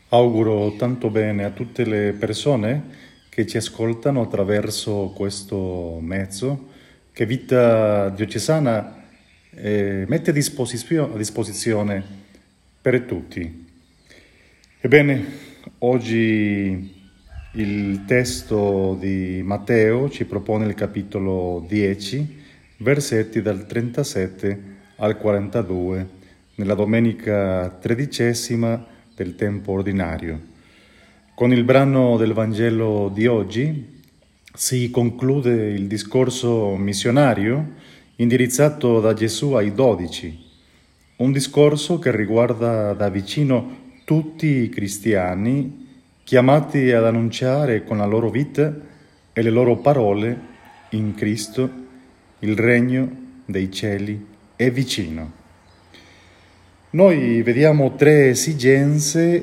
Auguro tanto bene a tutte le persone che ci ascoltano attraverso questo mezzo che Vita Diocesana mette a disposizione per tutti. Ebbene, oggi il testo di Matteo ci propone il capitolo 10, versetti dal 37 al 42, nella domenica 13 del tempo ordinario. Con il brano del Vangelo di oggi si conclude il discorso missionario indirizzato da Gesù ai 12, un discorso che riguarda da vicino tutti i cristiani chiamati ad annunciare con la loro vita e le loro parole in Cristo il regno dei cieli è vicino. Noi vediamo tre esigenze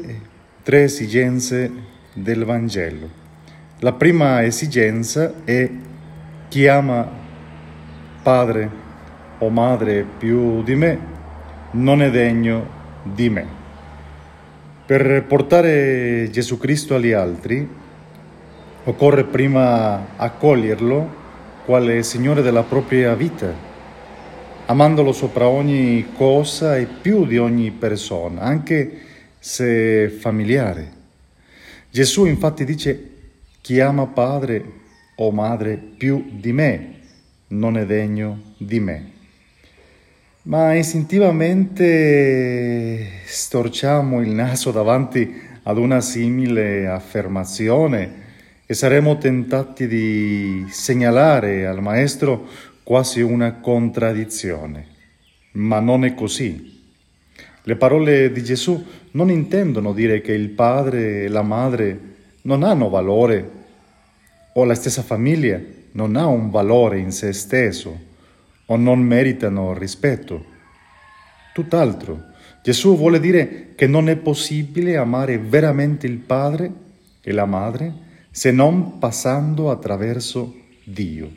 del Vangelo. La prima esigenza è: chi ama padre o madre più di me non è degno di me. Per portare Gesù Cristo agli altri occorre prima accoglierlo quale Signore della propria vita, amandolo sopra ogni cosa e più di ogni persona, anche se familiare. Gesù infatti dice: chi ama padre o madre più di me non è degno di me. Ma istintivamente storciamo il naso davanti ad una simile affermazione e saremo tentati di segnalare al Maestro quasi una contraddizione. Ma non è così. Le parole di Gesù non intendono dire che il padre e la madre non hanno valore o la stessa famiglia non ha un valore in se stesso o non meritano rispetto. Tutt'altro. Gesù vuole dire che non è possibile amare veramente il padre e la madre se non passando attraverso Dio.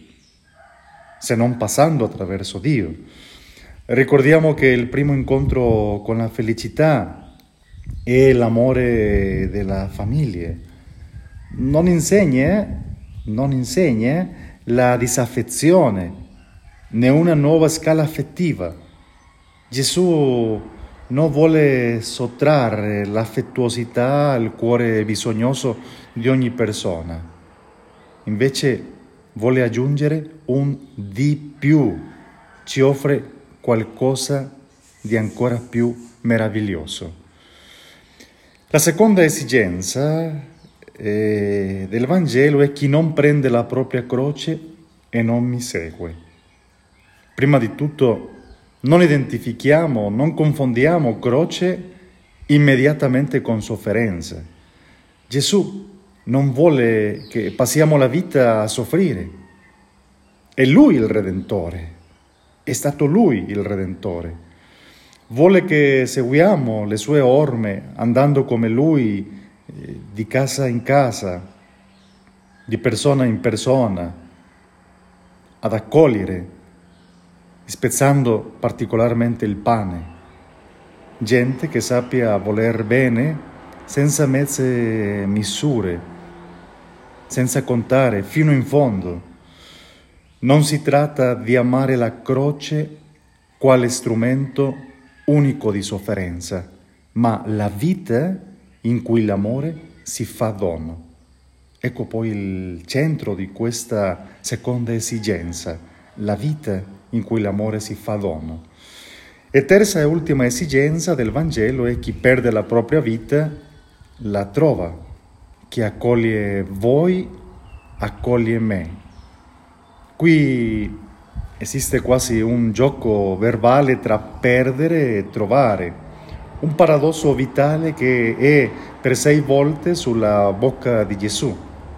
Ricordiamo che il primo incontro con la felicità è l'amore della famiglia. Non insegna la disaffezione né una nuova scala affettiva. Gesù non vuole sottrarre l'affettuosità al cuore bisognoso di ogni persona. Invece vuole aggiungere un di più, ci offre qualcosa di ancora più meraviglioso. La seconda esigenza del Vangelo è chi non prende la propria croce e non mi segue. Prima di tutto non confondiamo croce immediatamente con sofferenza. Gesù non vuole che passiamo la vita a soffrire. È Lui il Redentore. È stato Lui il Redentore. Vuole che seguiamo le sue orme andando come Lui di casa in casa, di persona in persona, ad accogliere, spezzando particolarmente il pane. Gente che sappia voler bene senza mezze misure, senza contare fino in fondo. Non si tratta di amare la croce quale strumento unico di sofferenza, ma la vita in cui l'amore si fa dono. Ecco poi il centro di questa seconda esigenza, la vita in cui l'amore si fa dono. E terza e ultima esigenza del Vangelo è: chi perde la propria vita la trova. Chi accoglie voi accoglie me. Qui esiste quasi un gioco verbale tra perdere e trovare, un paradosso vitale che è per 6 volte sulla bocca di Gesù.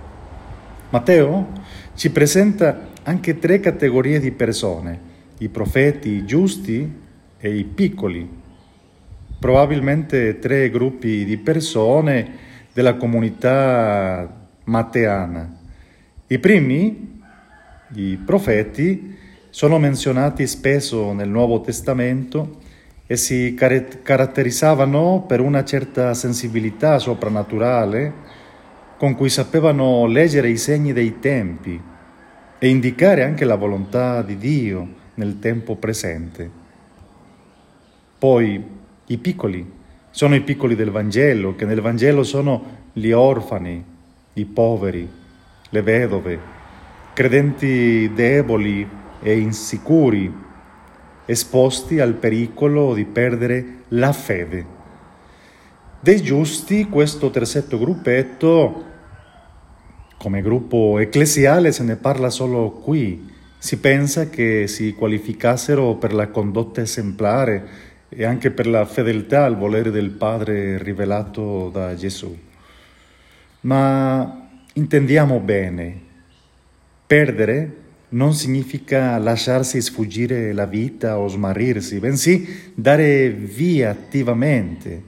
Matteo ci presenta anche 3 categorie di persone: i profeti, i giusti e i piccoli. Probabilmente 3 gruppi di persone della comunità matteana. I primi, i profeti, sono menzionati spesso nel Nuovo Testamento e si caratterizzavano per una certa sensibilità soprannaturale con cui sapevano leggere i segni dei tempi e indicare anche la volontà di Dio nel tempo presente. Poi i piccoli sono i piccoli del Vangelo, che nel Vangelo sono gli orfani, i poveri, le vedove, credenti deboli e insicuri, esposti al pericolo di perdere la fede. Dei giusti, questo terzetto gruppetto, come gruppo ecclesiale, se ne parla solo qui. Si pensa che si qualificassero per la condotta esemplare e anche per la fedeltà al volere del Padre rivelato da Gesù. Ma intendiamo bene, perdere non significa lasciarsi sfuggire la vita o smarrirsi, bensì dare via attivamente,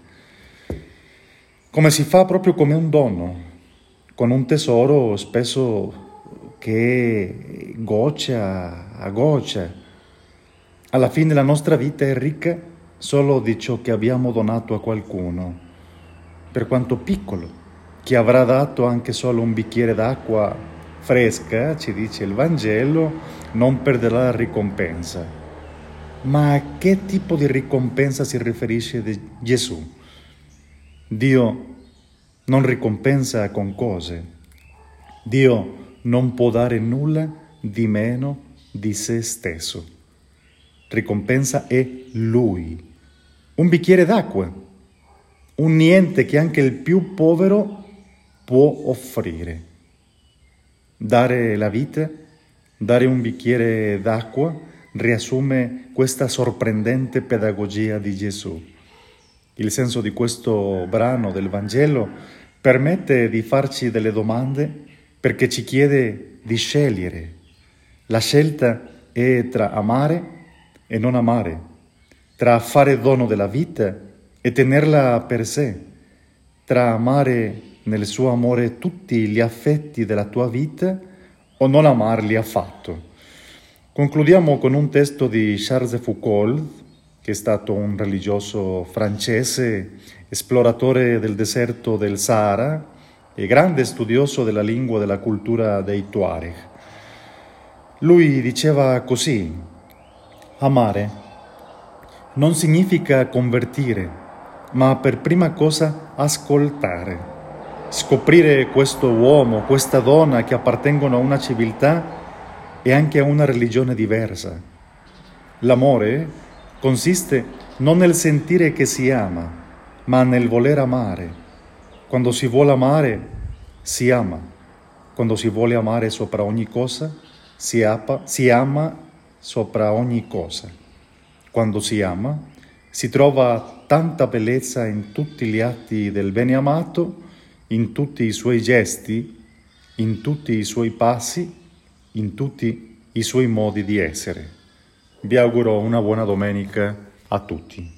come si fa proprio come un dono, con un tesoro spesso che goccia a goccia. Alla fine la nostra vita è ricca solo di ciò che abbiamo donato a qualcuno, per quanto piccolo, che avrà dato anche solo un bicchiere d'acqua fresca, ci dice il Vangelo, non perderà la ricompensa. Ma a che tipo di ricompensa si riferisce Gesù? Dio non ricompensa con cose. Dio non può dare nulla di meno di se stesso. Ricompensa è Lui. Un bicchiere d'acqua, un niente che anche il più povero può offrire. Dare la vita, dare un bicchiere d'acqua, riassume questa sorprendente pedagogia di Gesù. Il senso di questo brano del Vangelo permette di farci delle domande perché ci chiede di scegliere. La scelta è tra amare e non amare, tra fare dono della vita e tenerla per sé, tra amare nel suo amore tutti gli affetti della tua vita o non amarli affatto. Concludiamo con un testo di Charles de Foucault, che è stato un religioso francese, esploratore del deserto del Sahara e grande studioso della lingua e della cultura dei Tuareg. Lui diceva così: amare non significa convertire, ma per prima cosa ascoltare, scoprire questo uomo, questa donna che appartengono a una civiltà e anche a una religione diversa. L'amore consiste non nel sentire che si ama, ma nel voler amare. Quando si vuole amare, si ama. Quando si vuole amare sopra ogni cosa, si ama sopra ogni cosa. Quando si ama, si trova tanta bellezza in tutti gli atti del bene amato, in tutti i suoi gesti, in tutti i suoi passi, in tutti i suoi modi di essere. Vi auguro una buona domenica a tutti.